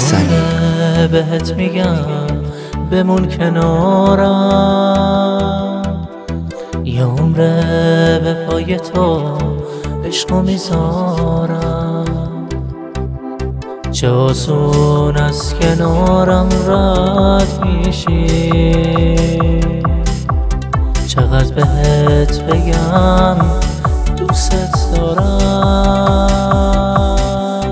حسنی. بهت میگم بمون کنارم، یه عمره به پای تو عشقو میذارم. چه آسون از کنارم رد میشی، چقدر بهت بگم دوست دارم.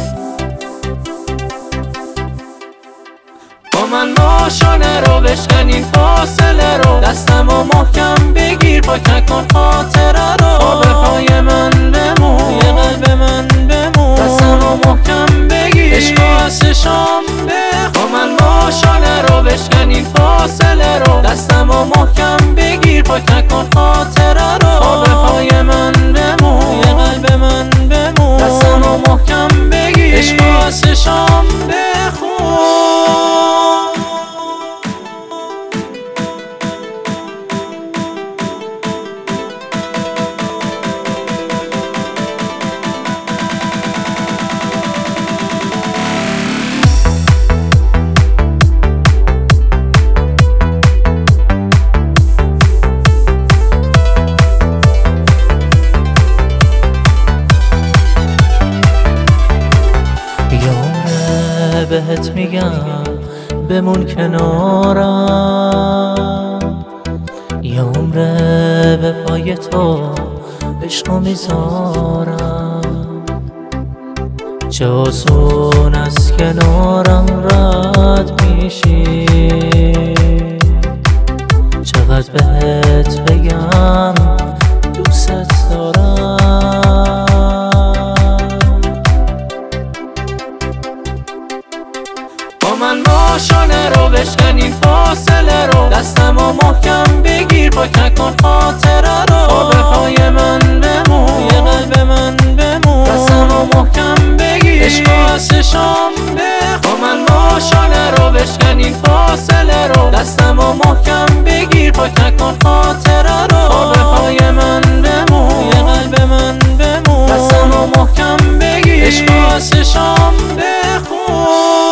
با من ماشانه رو بشکن این فاصله رو، دستمو محکم بگیر پاک نکن خاطره رو. به پای من بمون، یه قلب من بمون، دستمو محکم بگیر عشقو از چشام بخون. با من ماشانه رو بشکن این فاصله رو، دستمو محکم بگیر پاک نکن خاطره رو. به پای من بمون، یه قلب من بمون، دستمو محکم بگیر عشقو از چشام بخون. بهت میگم بمون کنارم، یه عمره به پای تو عشقو میذارم. چه آسون از کنارم رد میشی، چقدر بهت بگم دوست دارم. با من ماشانه رو بشکن این فاصله رو، دستمو محکم بگیر پاک نکن خاطره رو. به پای من بمون، یه قلب من بمون، دستمو محکم بگیر عشقو از چشام بخون. با من ماشانه رو بشکن این فاصله رو، دستمو محکم بگیر پاک نکن خاطره رو. به پای من بمون، یه قلب من بمون، دستمو محکم بگیر عشقو از چشام بخون.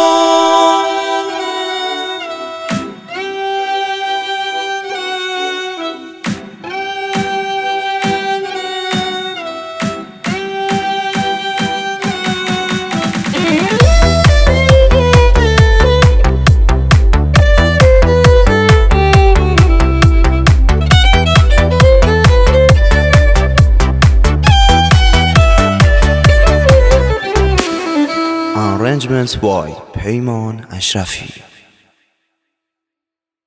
Arrangements by پیمان اشرفی.